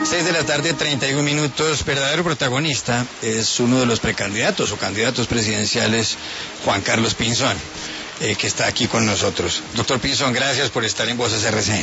6 de la tarde, 31 minutos. Verdadero protagonista es uno de los precandidatos o candidatos presidenciales, Juan Carlos Pinzón, que está aquí con nosotros. Doctor Pinzón, gracias por estar en Voces RCN.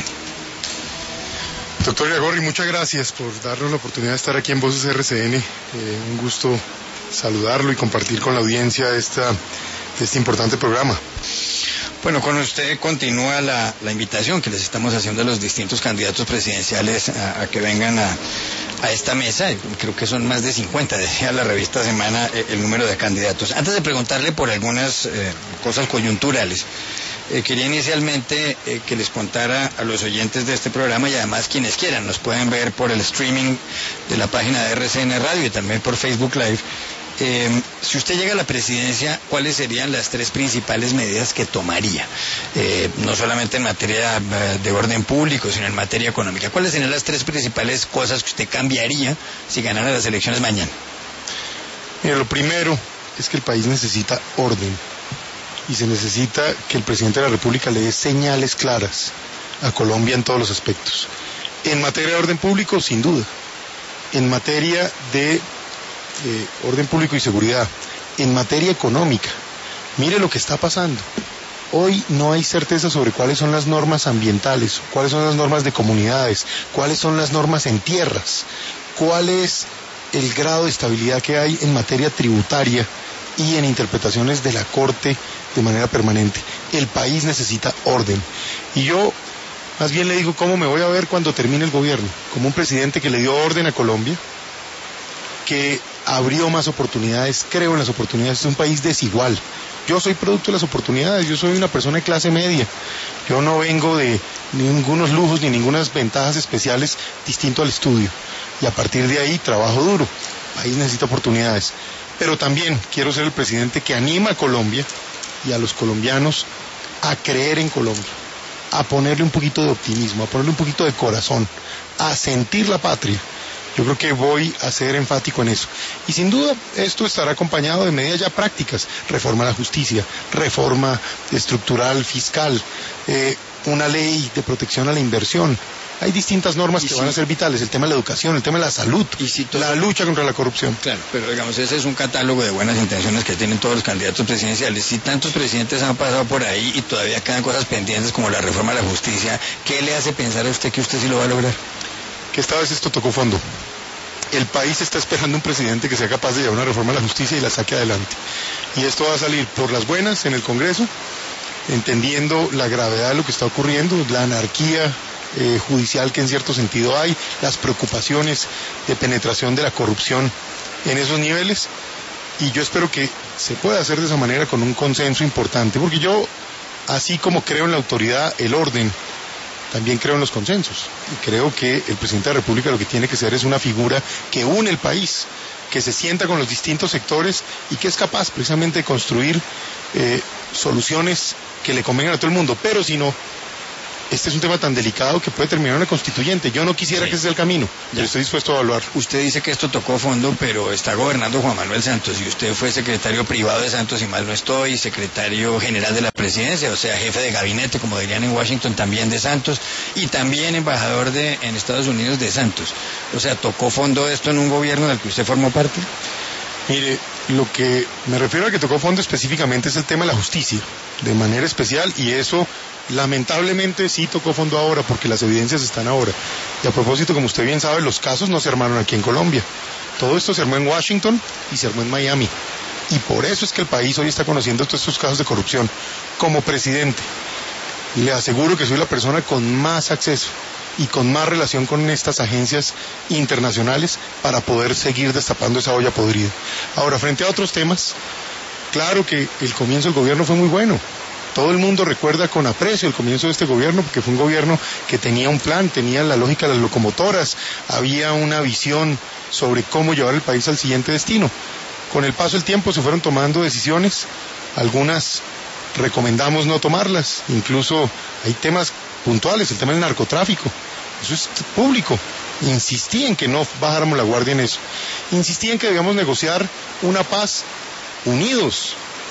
Doctor Iragorri, muchas gracias por darnos la oportunidad de estar aquí en Voces RCN. Un gusto saludarlo y compartir con la audiencia de este importante programa. Bueno, con usted continúa la invitación que les estamos haciendo a los distintos candidatos presidenciales a que vengan a esta mesa. Creo que son más de 50, decía la revista Semana, el número de candidatos. Antes de preguntarle por algunas cosas coyunturales, quería inicialmente que les contara a los oyentes de este programa, y además quienes quieran nos pueden ver por el streaming de la página de RCN Radio y también por Facebook Live. Si usted llega a la presidencia, ¿cuáles serían las 3 principales medidas que tomaría? No solamente en materia de orden público, sino en materia económica. ¿Cuáles serían las 3 principales cosas que usted cambiaría si ganara las elecciones mañana? Mira, lo primero es que el país necesita orden y se necesita que el presidente de la República le dé señales claras a Colombia en todos los aspectos. En materia de orden público, sin duda. En materia de orden público y seguridad. En materia económica, mire lo que está pasando. Hoy no hay certeza sobre cuáles son las normas ambientales, cuáles son las normas de comunidades, cuáles son las normas en tierras, cuál es el grado de estabilidad que hay en materia tributaria y en interpretaciones de la Corte de manera permanente. El país necesita orden. Y yo más bien le digo cómo me voy a ver cuando termine el gobierno, como un presidente que le dio orden a Colombia, que abrió más oportunidades, creo en las oportunidades. Es un país desigual. Yo soy producto de las oportunidades, yo soy una persona de clase media. Yo no vengo de ningunos lujos ni ningunas ventajas especiales distinto al estudio. Y a partir de ahí trabajo duro. El país necesita oportunidades. Pero también quiero ser el presidente que anima a Colombia y a los colombianos a creer en Colombia, a ponerle un poquito de optimismo, a ponerle un poquito de corazón, a sentir la patria. Yo creo que voy a ser enfático en eso. Y sin duda esto estará acompañado de medidas ya prácticas. Reforma a la justicia, reforma estructural fiscal, una ley de protección a la inversión. Hay distintas normas que van a ser vitales. El tema de la educación, el tema de la salud, la lucha contra la corrupción. Claro, pero digamos, ese es un catálogo de buenas intenciones que tienen todos los candidatos presidenciales. Si tantos presidentes han pasado por ahí y todavía quedan cosas pendientes como la reforma a la justicia, ¿qué le hace pensar a usted que usted sí lo va a lograr? Que esta vez esto tocó fondo. El país está esperando un presidente que sea capaz de llevar una reforma a la justicia y la saque adelante. Y esto va a salir por las buenas en el Congreso, entendiendo la gravedad de lo que está ocurriendo, la anarquía judicial que en cierto sentido hay, las preocupaciones de penetración de la corrupción en esos niveles. Y yo espero que se pueda hacer de esa manera con un consenso importante, porque yo, así como creo en la autoridad, el orden, también creo en los consensos, y creo que el presidente de la República lo que tiene que ser es una figura que une el país, que se sienta con los distintos sectores y que es capaz precisamente de construir soluciones que le convengan a todo el mundo. Pero si no, este es un tema tan delicado que puede terminar una constituyente. Yo no quisiera que ese sea el camino, pero estoy dispuesto a evaluar. Usted dice que esto tocó fondo, pero está gobernando Juan Manuel Santos, y usted fue secretario privado de Santos, y mal no estoy, secretario general de la presidencia, o sea, jefe de gabinete, como dirían en Washington, también de Santos, y también embajador en Estados Unidos de Santos. O sea, ¿tocó fondo esto en un gobierno del que usted formó parte? Mire, lo que me refiero a que tocó fondo específicamente es el tema de la justicia, de manera especial, y eso lamentablemente sí tocó fondo ahora, porque las evidencias están ahora. Y a propósito, como usted bien sabe, los casos no se armaron aquí en Colombia. Todo esto se armó en Washington y se armó en Miami. Y por eso es que el país hoy está conociendo todos estos casos de corrupción. Como presidente, le aseguro que soy la persona con más acceso y con más relación con estas agencias internacionales para poder seguir destapando esa olla podrida. Ahora, frente a otros temas, claro que el comienzo del gobierno fue muy bueno. Todo el mundo recuerda con aprecio el comienzo de este gobierno, porque fue un gobierno que tenía un plan, tenía la lógica de las locomotoras, había una visión sobre cómo llevar el país al siguiente destino. Con el paso del tiempo se fueron tomando decisiones, algunas recomendamos no tomarlas, incluso hay temas puntuales, el tema del narcotráfico, eso es público. Insistí en que no bajáramos la guardia en eso, insistí en que debíamos negociar una paz unidos,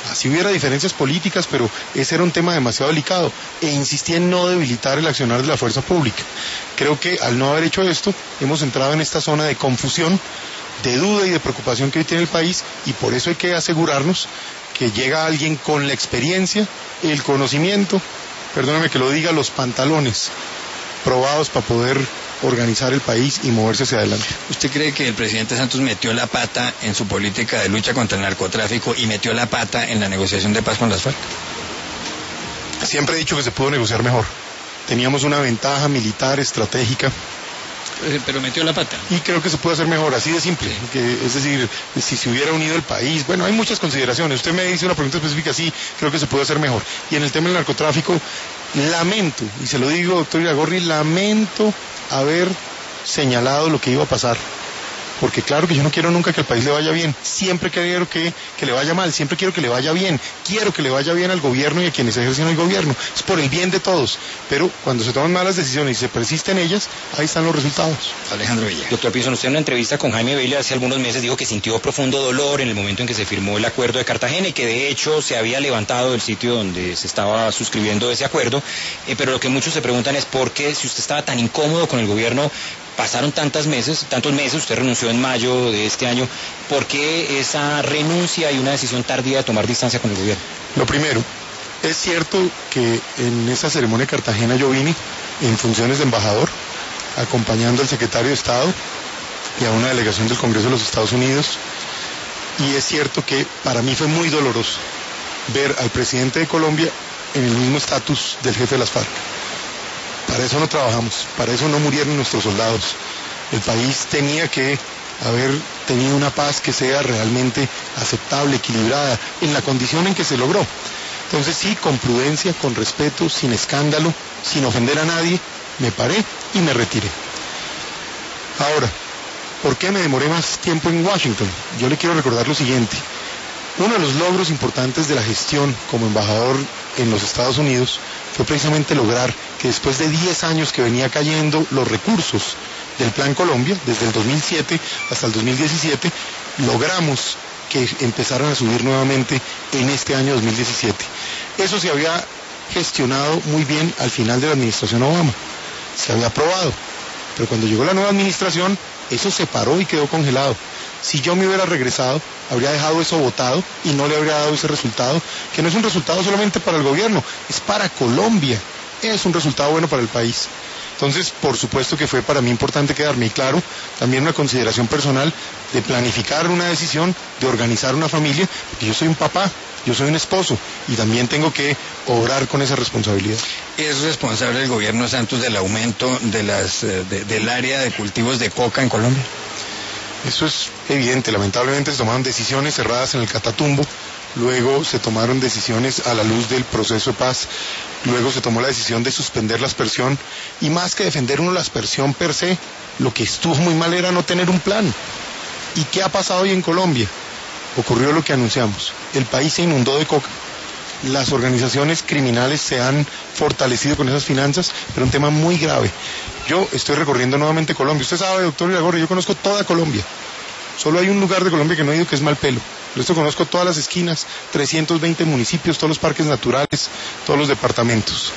Así hubiera diferencias políticas, pero ese era un tema demasiado delicado, e insistí en no debilitar el accionar de la fuerza pública. Creo que al no haber hecho esto, hemos entrado en esta zona de confusión, de duda y de preocupación que hoy tiene el país, y por eso hay que asegurarnos que llega alguien con la experiencia, el conocimiento, perdóname que lo diga, los pantalones probados para poder organizar el país y moverse hacia adelante. ¿Usted cree que el presidente Santos metió la pata en su política de lucha contra el narcotráfico y metió la pata en la negociación de paz con las FARC? Siempre he dicho que se pudo negociar mejor. Teníamos una ventaja militar estratégica. Pero metió la pata. Y creo que se puede hacer mejor, así de simple. Es decir, si se hubiera unido el país, bueno, hay muchas consideraciones. Usted me dice una pregunta específica, sí, creo que se puede hacer mejor. Y en el tema del narcotráfico, lamento, y se lo digo, doctor Iragorri, lamento haber señalado lo que iba a pasar. Porque claro que yo no quiero nunca que al país le vaya bien, siempre quiero que le vaya mal, siempre quiero que le vaya bien, quiero que le vaya bien al gobierno y a quienes ejercen el gobierno, es por el bien de todos, pero cuando se toman malas decisiones y se persisten en ellas, ahí están los resultados. Alejandro Villa. Doctor Pinzón, usted en una entrevista con Jaime Bailey hace algunos meses dijo que sintió profundo dolor en el momento en que se firmó el acuerdo de Cartagena y que de hecho se había levantado del sitio donde se estaba suscribiendo ese acuerdo, pero lo que muchos se preguntan es por qué, si usted estaba tan incómodo con el gobierno, pasaron tantos meses, usted renunció en mayo de este año, ¿por qué esa renuncia y una decisión tardía de tomar distancia con el gobierno? Lo primero, es cierto que en esa ceremonia de Cartagena yo vine en funciones de embajador, acompañando al secretario de Estado y a una delegación del Congreso de los Estados Unidos, y es cierto que para mí fue muy doloroso ver al presidente de Colombia en el mismo estatus del jefe de las FARC. Para eso no trabajamos, para eso no murieron nuestros soldados. El país tenía que haber tenido una paz que sea realmente aceptable, equilibrada, en la condición en que se logró. Entonces sí, con prudencia, con respeto, sin escándalo, sin ofender a nadie, me paré y me retiré. Ahora, ¿por qué me demoré más tiempo en Washington? Yo le quiero recordar lo siguiente. Uno de los logros importantes de la gestión como embajador en los Estados Unidos fue precisamente lograr que después de 10 años que venía cayendo los recursos del Plan Colombia, desde el 2007 hasta el 2017, logramos que empezaran a subir nuevamente en este año 2017. Eso se había gestionado muy bien al final de la administración Obama, se había aprobado, pero cuando llegó la nueva administración, eso se paró y quedó congelado. Si yo me hubiera regresado, habría dejado eso votado y no le habría dado ese resultado, que no es un resultado solamente para el gobierno, es para Colombia, es un resultado bueno para el país. Entonces, por supuesto que fue para mí importante quedarme, y claro, también una consideración personal de planificar una decisión, de organizar una familia, porque yo soy un papá, yo soy un esposo, y también tengo que obrar con esa responsabilidad. ¿Es responsable el gobierno Santos del aumento del área de cultivos de coca en Colombia? Eso es evidente, lamentablemente se tomaron decisiones cerradas en el Catatumbo, luego se tomaron decisiones a la luz del proceso de paz, luego se tomó la decisión de suspender la aspersión, y más que defender uno la aspersión per se, lo que estuvo muy mal era no tener un plan. ¿Y qué ha pasado hoy en Colombia? Ocurrió lo que anunciamos, el país se inundó de coca. Las organizaciones criminales se han fortalecido con esas finanzas, pero un tema muy grave. Yo estoy recorriendo nuevamente Colombia. Usted sabe, doctor Iragorri, yo conozco toda Colombia. Solo hay un lugar de Colombia que no he ido, que es Malpelo. El resto conozco todas las esquinas, 320 municipios, todos los parques naturales, todos los departamentos.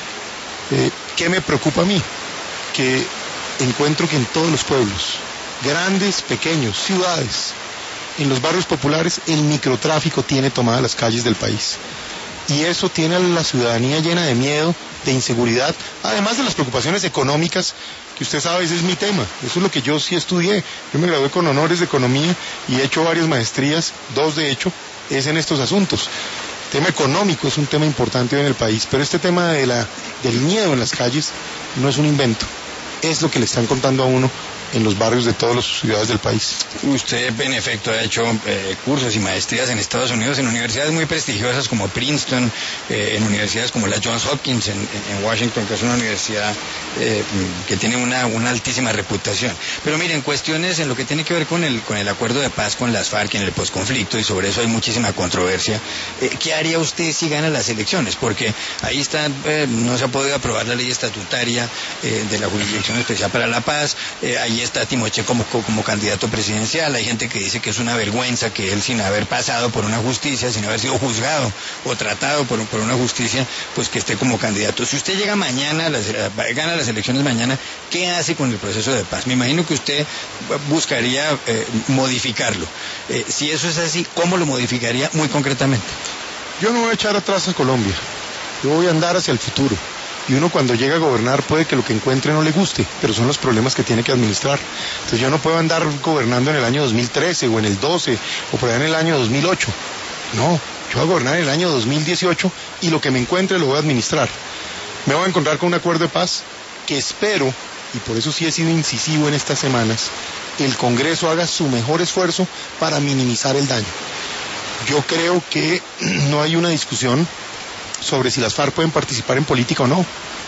¿Qué me preocupa a mí? Que encuentro que en todos los pueblos, grandes, pequeños, ciudades, en los barrios populares, el microtráfico tiene tomadas las calles del país. Y eso tiene a la ciudadanía llena de miedo, de inseguridad, además de las preocupaciones económicas, que usted sabe, ese es mi tema, eso es lo que yo sí estudié. Yo me gradué con honores de economía y he hecho varias maestrías, 2 de hecho, es en estos asuntos. El tema económico es un tema importante hoy en el país, pero este tema del miedo en las calles no es un invento, es lo que le están contando a uno en los barrios de todas las ciudades del país. Usted, en efecto, ha hecho cursos y maestrías en Estados Unidos, en universidades muy prestigiosas como Princeton, en universidades como la Johns Hopkins en Washington, que es una universidad que tiene una altísima reputación. Pero miren, cuestiones en lo que tiene que ver con el acuerdo de paz con las FARC en el posconflicto, y sobre eso hay muchísima controversia. ¿Qué haría usted si gana las elecciones? Porque ahí está, no se ha podido aprobar la ley estatutaria de la jurisdicción Comisión Especial para la Paz, ahí está Timochenko como candidato presidencial, hay gente que dice que es una vergüenza que él, sin haber pasado por una justicia, sin haber sido juzgado o tratado por una justicia, pues que esté como candidato. Si usted llega mañana, gana las elecciones mañana, ¿qué hace con el proceso de paz? Me imagino que usted buscaría modificarlo. Si eso es así, ¿cómo lo modificaría muy concretamente? Yo no voy a echar atrás a Colombia, yo voy a andar hacia el futuro. Y uno cuando llega a gobernar puede que lo que encuentre no le guste, pero son los problemas que tiene que administrar. Entonces yo no puedo andar gobernando en el año 2013 o en el 12 o por allá en el año 2008. No, yo voy a gobernar en el año 2018 y lo que me encuentre lo voy a administrar. Me voy a encontrar con un acuerdo de paz que espero, y por eso sí he sido incisivo en estas semanas, el Congreso haga su mejor esfuerzo para minimizar el daño. Yo creo que no hay una discusión sobre si las FARC pueden participar en política o no.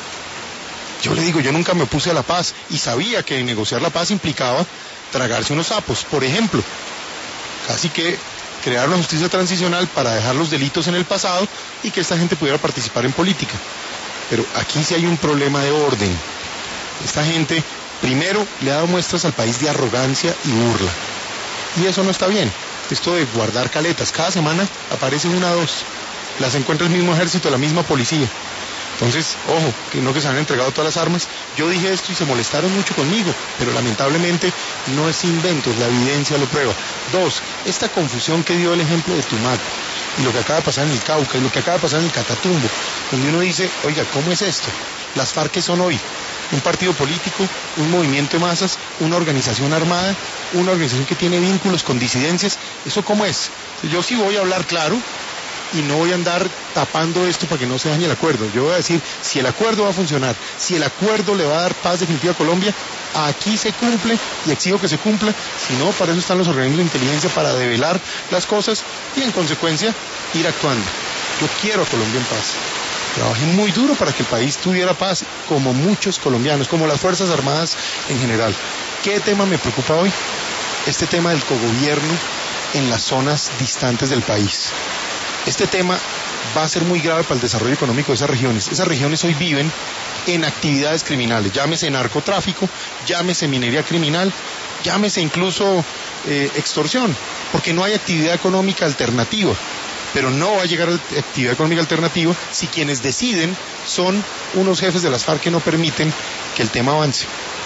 Yo le digo, yo nunca me opuse a la paz y sabía que negociar la paz implicaba tragarse unos sapos. Por ejemplo, casi que crear una justicia transicional para dejar los delitos en el pasado y que esta gente pudiera participar en política. Pero aquí sí hay un problema de orden. Esta gente, primero, le ha dado muestras al país de arrogancia y burla. Y eso no está bien. Esto de guardar caletas, cada semana aparecen una o dos. Las encuentra el mismo ejército, la misma policía. Entonces, ojo, que no que se han entregado todas las armas. Yo dije esto y se molestaron mucho conmigo, pero lamentablemente no es invento, la evidencia lo prueba. Dos, esta confusión que dio el ejemplo de Tumaco, y lo que acaba de pasar en el Cauca, y lo que acaba de pasar en el Catatumbo, donde uno dice, oiga, ¿cómo es esto? Las FARC, ¿qué son hoy? Un partido político, un movimiento de masas, una organización armada, una organización que tiene vínculos con disidencias. ¿Eso cómo es? Yo sí voy a hablar claro y no voy a andar tapando esto para que no se dañe el acuerdo. Yo voy a decir, si el acuerdo va a funcionar, si el acuerdo le va a dar paz definitiva a Colombia, aquí se cumple y exijo que se cumpla. Si no, para eso están los organismos de inteligencia, para develar las cosas y en consecuencia ir actuando. Yo quiero a Colombia en paz. Trabajé muy duro para que el país tuviera paz, como muchos colombianos, como las Fuerzas Armadas en general. ¿Qué tema me preocupa hoy? Este tema del cogobierno en las zonas distantes del país. Este tema va a ser muy grave para el desarrollo económico de esas regiones. Esas regiones hoy viven en actividades criminales, llámese narcotráfico, llámese minería criminal, llámese incluso extorsión, porque no hay actividad económica alternativa. Pero no va a llegar a actividad económica alternativa si quienes deciden son unos jefes de las FARC que no permiten que el tema avance.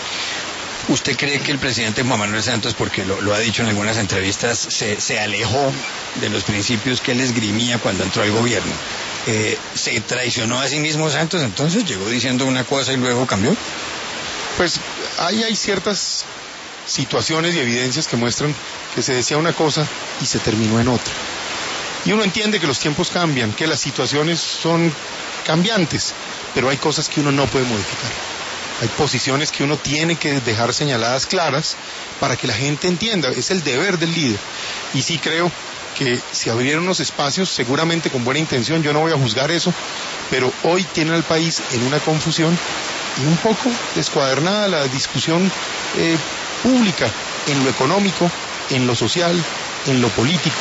¿Usted cree que el presidente Juan Manuel Santos, porque lo ha dicho en algunas entrevistas, se alejó de los principios que él esgrimía cuando entró al gobierno? ¿Se traicionó a sí mismo Santos entonces? ¿Llegó diciendo una cosa y luego cambió? Pues ahí hay ciertas situaciones y evidencias que muestran que se decía una cosa y se terminó en otra. Y uno entiende que los tiempos cambian, que las situaciones son cambiantes, pero hay cosas que uno no puede modificar. Hay posiciones que uno tiene que dejar señaladas claras para que la gente entienda, es el deber del líder. Y sí creo que si abrieron unos espacios, seguramente con buena intención, yo no voy a juzgar eso, pero hoy tienen al país en una confusión y un poco descuadernada la discusión pública en lo económico, en lo social, en lo político.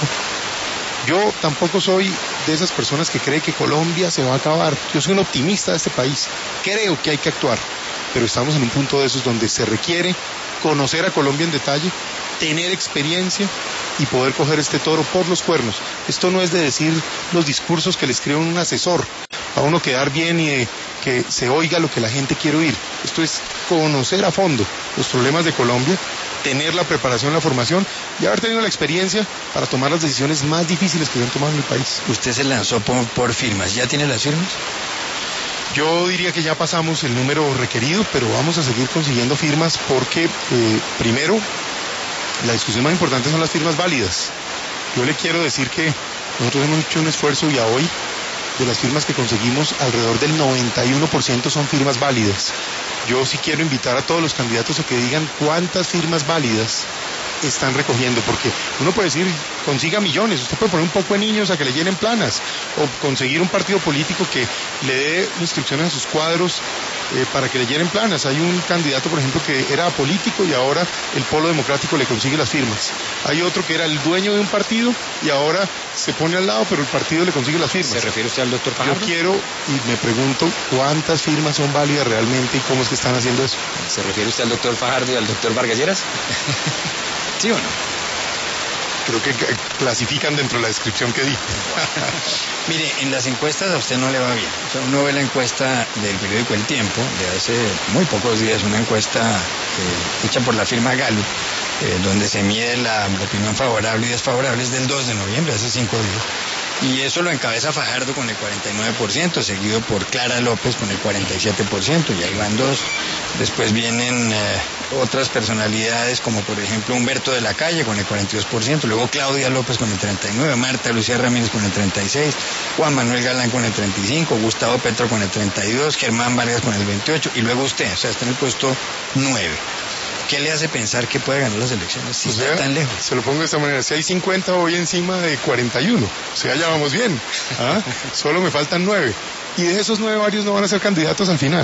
Yo tampoco soy de esas personas que cree que Colombia se va a acabar. Yo soy un optimista de este país. Creo que hay que actuar, pero estamos en un punto de esos donde se requiere conocer a Colombia en detalle, tener experiencia y poder coger este toro por los cuernos. Esto no es de decir los discursos que le escribe un asesor, a uno quedar bien y de que se oiga lo que la gente quiere oír. Esto es conocer a fondo los problemas de Colombia, tener la preparación, la formación y haber tenido la experiencia para tomar las decisiones más difíciles que se han tomado en el país. Usted se lanzó por firmas, ¿ya tiene las firmas? Yo diría que ya pasamos el número requerido, pero vamos a seguir consiguiendo firmas porque, primero, la discusión más importante son las firmas válidas. Yo le quiero decir que nosotros hemos hecho un esfuerzo y a hoy, de las firmas que conseguimos, alrededor del 91% son firmas válidas. Yo sí quiero invitar a todos los candidatos a que digan cuántas firmas válidas están recogiendo, porque uno puede decir, consiga millones, usted puede poner un poco de niños a que le llenen planas, o conseguir un partido político que le dé instrucciones a sus cuadros para que le llenen planas. Hay un candidato, por ejemplo, que era político y ahora el Polo Democrático le consigue las firmas. Hay otro que era el dueño de un partido y ahora se pone al lado, pero el partido le consigue las firmas. ¿Se refiere usted al doctor Fajardo? Yo quiero y me pregunto cuántas firmas son válidas realmente y cómo es que están haciendo eso. ¿Se refiere usted al doctor Fajardo y al doctor Vargas Lleras? ¿Sí o no? Creo que clasifican dentro de la descripción que di. Mire, en las encuestas a usted no le va bien. O sea, uno ve la encuesta del periódico El Tiempo, de hace muy pocos días, una encuesta hecha por la firma Gallup, donde se mide la opinión favorable y desfavorable, es del 2 de noviembre, hace 5 días. Y eso lo encabeza Fajardo con el 49%, seguido por Clara López con el 47%, y ahí van dos. Después vienen otras personalidades como por ejemplo Humberto de la Calle con el 42%, luego Claudia López con el 39%, Marta Lucía Ramírez con el 36%, Juan Manuel Galán con el 35%, Gustavo Petro con el 32%, Germán Vargas con el 28% y luego usted, o sea, está en el puesto 9. ¿Qué le hace pensar que puede ganar las elecciones si está tan lejos? Se lo pongo de esta manera, si hay 50 hoy encima de 41, o sea, ya vamos bien. Solo me faltan 9. Y de esos 9 varios no van a ser candidatos al final,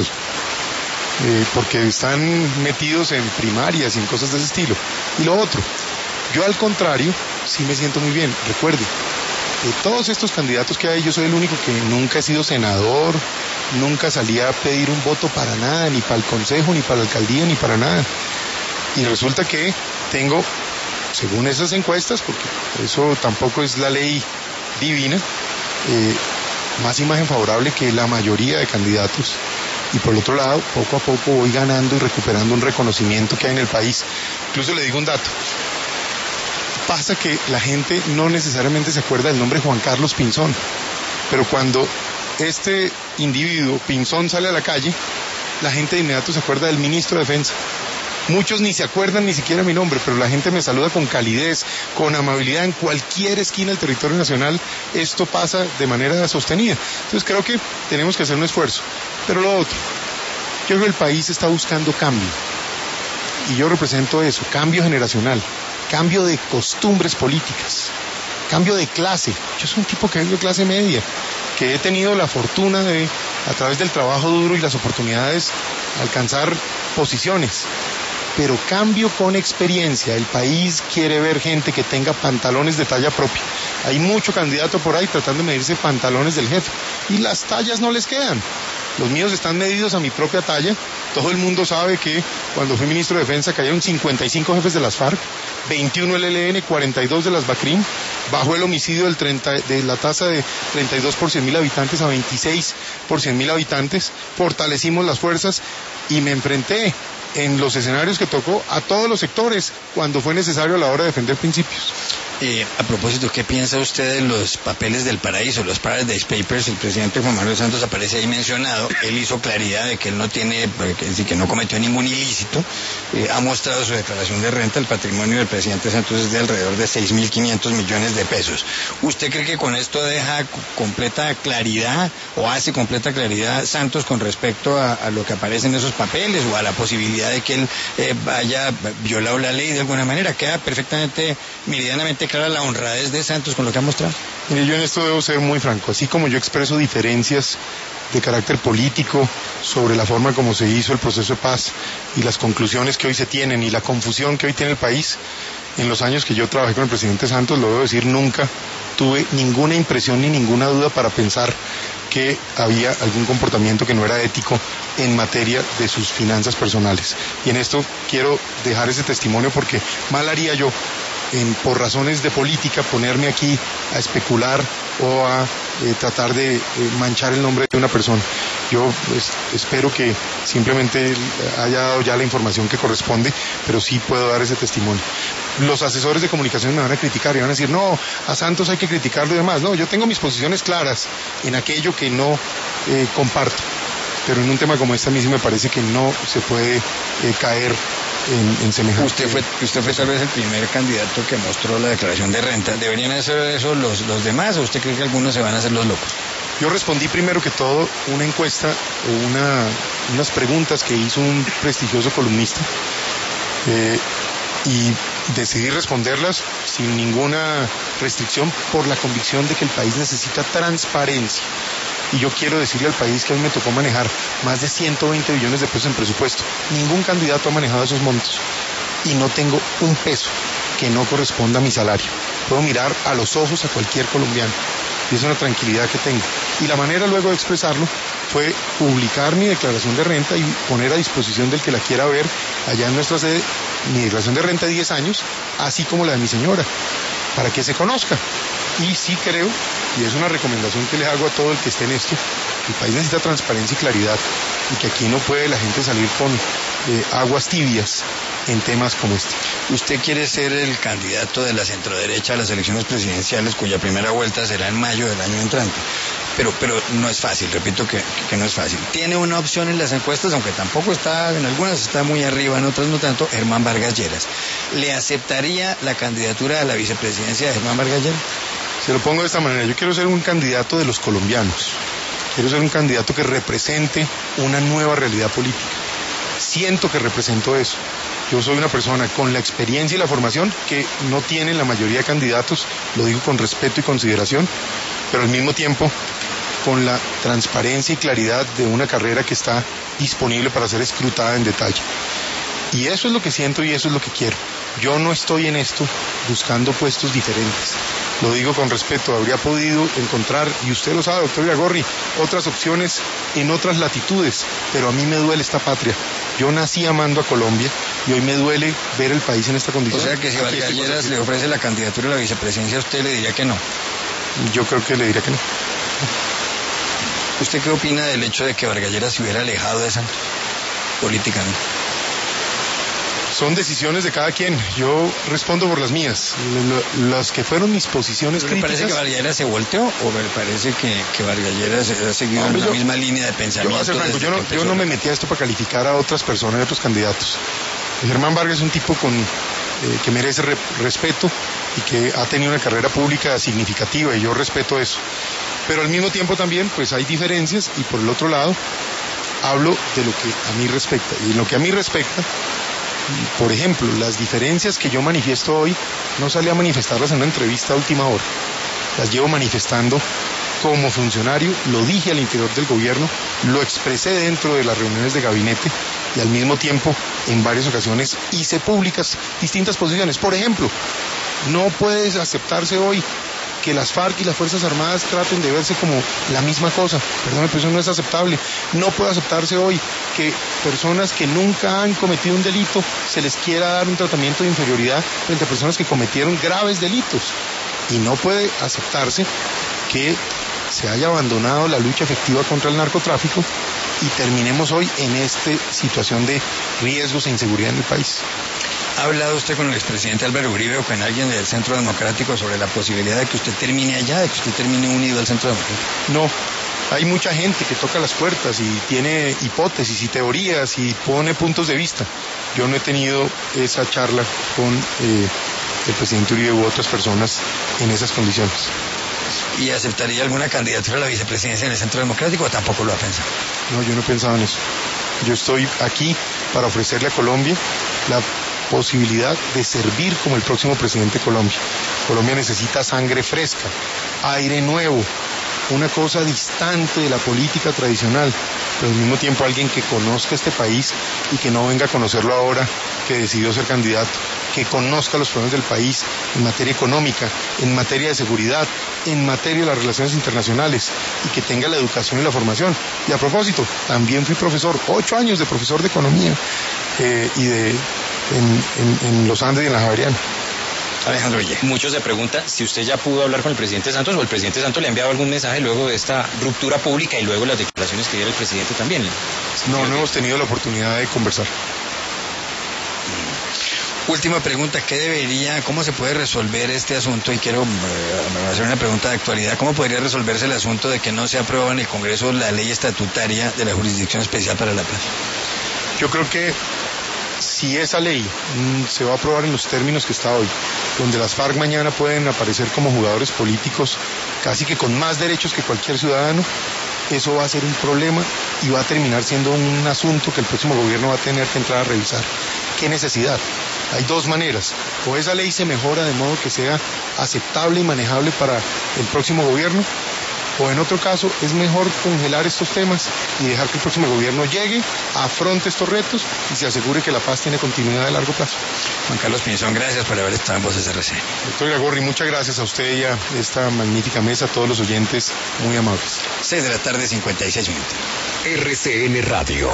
porque están metidos en primarias y en cosas de ese estilo. Y lo otro, yo al contrario, sí me siento muy bien. Recuerde, de todos estos candidatos que hay, yo soy el único que nunca he sido senador, nunca salí a pedir un voto para nada, ni para el consejo, ni para la alcaldía, ni para nada. Y resulta que tengo, según esas encuestas, porque eso tampoco es la ley divina, más imagen favorable que la mayoría de candidatos. Y por el otro lado, poco a poco voy ganando y recuperando un reconocimiento que hay en el país. Incluso le digo un dato. Pasa que la gente no necesariamente se acuerda del nombre Juan Carlos Pinzón, pero cuando este individuo, Pinzón, sale a la calle, la gente de inmediato se acuerda del ministro de Defensa. Muchos ni se acuerdan ni siquiera mi nombre, pero la gente me saluda con calidez, con amabilidad en cualquier esquina del territorio nacional. Esto pasa de manera sostenida. Entonces creo que tenemos que hacer un esfuerzo. Pero lo otro, yo creo que el país está buscando cambio. Y yo represento eso, cambio generacional, cambio de costumbres políticas, cambio de clase. Yo soy un tipo que vengo de clase media, que he tenido la fortuna de, a través del trabajo duro y las oportunidades, alcanzar posiciones. Pero cambio con experiencia. El país quiere ver gente que tenga pantalones de talla propia. Hay mucho candidato por ahí tratando de medirse pantalones del jefe y las tallas no les quedan. Los míos están medidos a mi propia talla. Todo el mundo sabe que cuando fui ministro de Defensa cayeron 55 jefes de las FARC, 21 del ELN, 42 de las BACRIM, bajó el homicidio de la tasa de 32 por 100.000 habitantes a 26 por 100.000 habitantes, fortalecimos las fuerzas y me enfrenté en los escenarios que tocó a todos los sectores cuando fue necesario a la hora de defender principios. A propósito, ¿qué piensa usted de los papeles del paraíso, los Paradise Papers? El presidente Juan Manuel Santos aparece ahí mencionado. Él hizo claridad de que él no tiene, que no cometió ningún ilícito. Ha mostrado su declaración de renta. El patrimonio del presidente Santos es de alrededor de 6.500 millones de pesos. ¿Usted cree que con esto deja completa claridad o hace completa claridad Santos con respecto a lo que aparece en esos papeles o a la posibilidad de que él haya violado la ley de alguna manera? Queda perfectamente, meridianamente clara la honradez de Santos con lo que ha mostrado. Mire, yo en esto debo ser muy franco. Así como yo expreso diferencias de carácter político sobre la forma como se hizo el proceso de paz y las conclusiones que hoy se tienen y la confusión que hoy tiene el país, en los años que yo trabajé con el presidente Santos, lo debo decir, nunca tuve ninguna impresión ni ninguna duda para pensar que había algún comportamiento que no era ético en materia de sus finanzas personales. Y en esto quiero dejar ese testimonio porque mal haría yo por razones de política ponerme aquí a especular o a tratar de manchar el nombre de una persona. Yo espero que simplemente haya dado ya la información que corresponde, pero sí puedo dar ese testimonio. Los asesores de comunicación me van a criticar y van a decir, no, a Santos hay que criticarlo y demás. No, yo tengo mis posiciones claras en aquello que no comparto, pero en un tema como este a mí sí me parece que no se puede caer en semejante. Usted fue tal vez el primer candidato que mostró la declaración de renta. ¿Deberían hacer eso los demás o usted cree que algunos se van a hacer los locos? Yo respondí primero que todo una encuesta o unas preguntas que hizo un prestigioso columnista y decidí responderlas sin ninguna restricción por la convicción de que el país necesita transparencia. Y yo quiero decirle al país que a mí me tocó manejar más de 120 billones de pesos en presupuesto. Ningún candidato ha manejado esos montos. Y no tengo un peso que no corresponda a mi salario. Puedo mirar a los ojos a cualquier colombiano. Y es una tranquilidad que tengo. Y la manera luego de expresarlo fue publicar mi declaración de renta y poner a disposición del que la quiera ver allá en nuestra sede mi declaración de renta de 10 años, así como la de mi señora, para que se conozca. Y sí creo, y es una recomendación que les hago a todo el que esté en esto, que el país necesita transparencia y claridad, y que aquí no puede la gente salir con aguas tibias en temas como este. Usted quiere ser el candidato de la centroderecha a las elecciones presidenciales, cuya primera vuelta será en mayo del año entrante. Pero no es fácil, repito que no es fácil. Tiene una opción en las encuestas, aunque tampoco está, en algunas está muy arriba, en otras no tanto, Germán Vargas Lleras. ¿Le aceptaría la candidatura a la vicepresidencia de Germán Vargas Lleras? Se lo pongo de esta manera, yo quiero ser un candidato de los colombianos, quiero ser un candidato que represente una nueva realidad política. Siento que represento eso. Yo soy una persona con la experiencia y la formación que no tienen la mayoría de candidatos, lo digo con respeto y consideración, pero al mismo tiempo con la transparencia y claridad de una carrera que está disponible para ser escrutada en detalle. Y eso es lo que siento y eso es lo que quiero. Yo no estoy en esto buscando puestos diferentes. Lo digo con respeto, habría podido encontrar, y usted lo sabe, doctor Iragorri, otras opciones en otras latitudes, pero a mí me duele esta patria. Yo nací amando a Colombia y hoy me duele ver el país en esta condición. O sea que si Vargas Lleras le ofrece la candidatura a la vicepresidencia, ¿usted le diría que no? Yo creo que le diría que no. ¿Usted qué opina del hecho de que Vargas Lleras se hubiera alejado de Santos políticamente? Son decisiones de cada quien. Yo respondo por las mías. Las que fueron mis posiciones críticas. ¿Le parece que Vargas Lleras se volteó o me parece que Vargas Lleras ha seguido en la misma línea de pensamiento? Yo no me metí a esto para calificar a otras personas y a otros candidatos. Germán Vargas es un tipo que merece respeto y que ha tenido una carrera pública significativa y yo respeto eso. Pero al mismo tiempo también pues hay diferencias y por el otro lado hablo de lo que a mí respecta. Y en lo que a mí respecta, por ejemplo, las diferencias que yo manifiesto hoy, no salí a manifestarlas en una entrevista a última hora. Las llevo manifestando como funcionario, lo dije al interior del gobierno, lo expresé dentro de las reuniones de gabinete y al mismo tiempo, en varias ocasiones, hice públicas distintas posiciones. Por ejemplo, no puede aceptarse hoy que las FARC y las Fuerzas Armadas traten de verse como la misma cosa. Perdón, pero eso no es aceptable. No puede aceptarse hoy que personas que nunca han cometido un delito se les quiera dar un tratamiento de inferioridad frente a personas que cometieron graves delitos. Y no puede aceptarse que se haya abandonado la lucha efectiva contra el narcotráfico y terminemos hoy en esta situación de riesgos e inseguridad en el país. ¿Ha hablado usted con el expresidente Álvaro Uribe o con alguien del Centro Democrático sobre la posibilidad de que usted termine allá, de que usted termine unido al Centro Democrático? No, hay mucha gente que toca las puertas y tiene hipótesis y teorías y pone puntos de vista. Yo no he tenido esa charla con el presidente Uribe u otras personas en esas condiciones. ¿Y aceptaría alguna candidatura a la vicepresidencia en el Centro Democrático o tampoco lo ha pensado? No, yo no he pensado en eso. Yo estoy aquí para ofrecerle a Colombia la posibilidad de servir como el próximo presidente de Colombia. Colombia necesita sangre fresca, aire nuevo, una cosa distante de la política tradicional, pero al mismo tiempo alguien que conozca este país y que no venga a conocerlo ahora que decidió ser candidato, que conozca los problemas del país en materia económica, en materia de seguridad, en materia de las relaciones internacionales y que tenga la educación y la formación. Y a propósito, también fui profesor, 8 años de profesor de economía en los Andes y en la Javeriana. Alejandro Villegas. Muchos se preguntan si usted ya pudo hablar con el presidente Santos o el presidente Santos le ha enviado algún mensaje luego de esta ruptura pública y luego las declaraciones que diera el presidente también. No hemos tenido la oportunidad de conversar. Última pregunta, ¿cómo se puede resolver este asunto? Y quiero hacer una pregunta de actualidad. ¿Cómo podría resolverse el asunto de que no se aprueba en el Congreso la ley estatutaria de la Jurisdicción Especial para la Paz? Yo creo que si esa ley se va a aprobar en los términos que está hoy, donde las FARC mañana pueden aparecer como jugadores políticos casi que con más derechos que cualquier ciudadano, eso va a ser un problema y va a terminar siendo un asunto que el próximo gobierno va a tener que entrar a revisar. ¿Qué necesidad? Hay dos maneras. O esa ley se mejora de modo que sea aceptable y manejable para el próximo gobierno, o en otro caso es mejor congelar estos temas y dejar que el próximo gobierno llegue, afronte estos retos y se asegure que la paz tiene continuidad a largo plazo. Juan Carlos Pinzón, gracias por haber estado en Voces RCN. Doctor Iragorri, muchas gracias a usted y a esta magnífica mesa, a todos los oyentes muy amables. 6:56 p.m. RCN Radio.